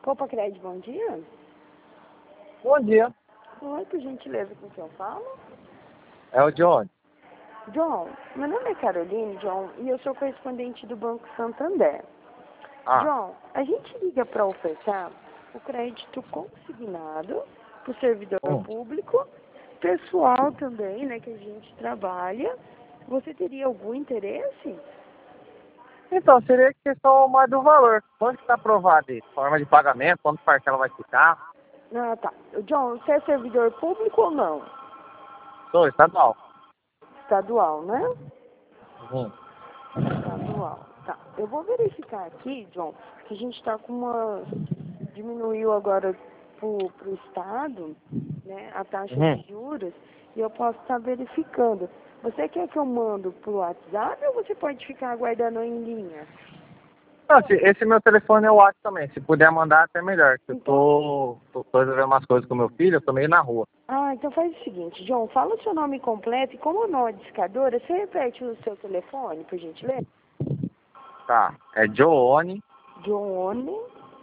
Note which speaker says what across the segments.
Speaker 1: Copa Crédito, bom dia.
Speaker 2: Bom dia,
Speaker 1: Oi, por gentileza, com quem eu falo?
Speaker 2: é o John.
Speaker 1: John, meu nome é Caroline, John, e eu sou correspondente do Banco Santander.
Speaker 2: Ah,
Speaker 1: John, a gente liga para ofertar o crédito consignado para o servidor público, pessoal também, né, que a gente trabalha. Você teria algum interesse?
Speaker 2: então, seria questão mais do valor. Quanto que está aprovado aí? Forma de pagamento, quanto parcela vai ficar?
Speaker 1: Ah, tá. John, você é servidor público ou não?
Speaker 2: Sou estadual.
Speaker 1: Estadual, né?
Speaker 2: Uhum.
Speaker 1: Estadual. Tá. Eu vou verificar aqui, John, que a gente está com uma... Diminuiu agora pro Estado, né, a taxa
Speaker 2: Uhum.
Speaker 1: de juros, e eu posso estar verificando. Você quer que eu mando pro WhatsApp ou você pode ficar aguardando em linha?
Speaker 2: Não, esse meu telefone é o WhatsApp também. Se puder mandar, até melhor. Que eu tô resolvendo umas coisas com meu filho, eu tô meio na rua.
Speaker 1: Ah, então faz o seguinte, John, fala o seu nome completo e como não é discadora, você repete o seu telefone, por gentileza?
Speaker 2: Tá, é Joone,
Speaker 1: Johnny,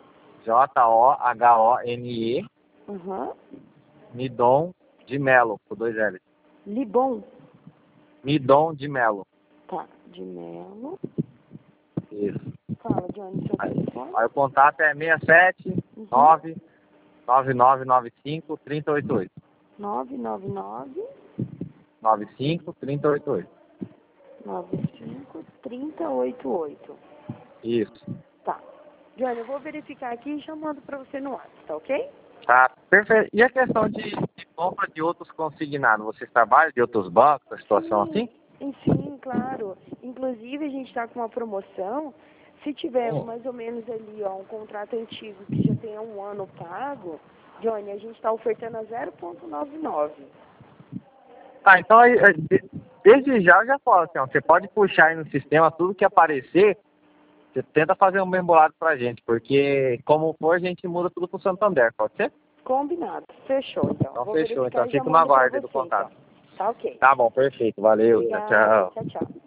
Speaker 2: Johone,
Speaker 1: aham,
Speaker 2: Midon de Melo, com 2 L.
Speaker 1: Libon,
Speaker 2: Midon de Melo.
Speaker 1: tá, de Melo.
Speaker 2: Isso.
Speaker 1: Fala, Johnny, seu telefone.
Speaker 2: Aí o contato é 67 9 9995 3088.
Speaker 1: 999
Speaker 2: 95 3088.
Speaker 1: 95 3088.
Speaker 2: Isso.
Speaker 1: Tá. Johnny, eu vou verificar aqui e já mando pra você no WhatsApp, tá ok?
Speaker 2: Tá, perfeito. E a questão de compra de outros consignados? Vocês trabalham de outros bancos, a situação assim?
Speaker 1: Sim, claro. Inclusive, a gente está com uma promoção. Se tiver mais ou menos ali, ó, um contrato antigo que já tenha 1 ano pago, Johnny, a gente está ofertando a 0,99.
Speaker 2: Tá, então desde já eu já falo assim, ó, você pode puxar aí no sistema tudo que aparecer, você tenta fazer um bem bolado pra gente, porque como for a gente muda tudo pro Santander, pode ser?
Speaker 1: Combinado. Fechou, então.
Speaker 2: Então
Speaker 1: Vou
Speaker 2: fechou,
Speaker 1: verificar
Speaker 2: então
Speaker 1: e já
Speaker 2: fico no
Speaker 1: mando para
Speaker 2: aguardo do
Speaker 1: você,
Speaker 2: contato.
Speaker 1: então. Tá ok.
Speaker 2: Tá bom, perfeito, valeu, tchau,
Speaker 1: Obrigada.
Speaker 2: tchau.
Speaker 1: Tchau, tchau.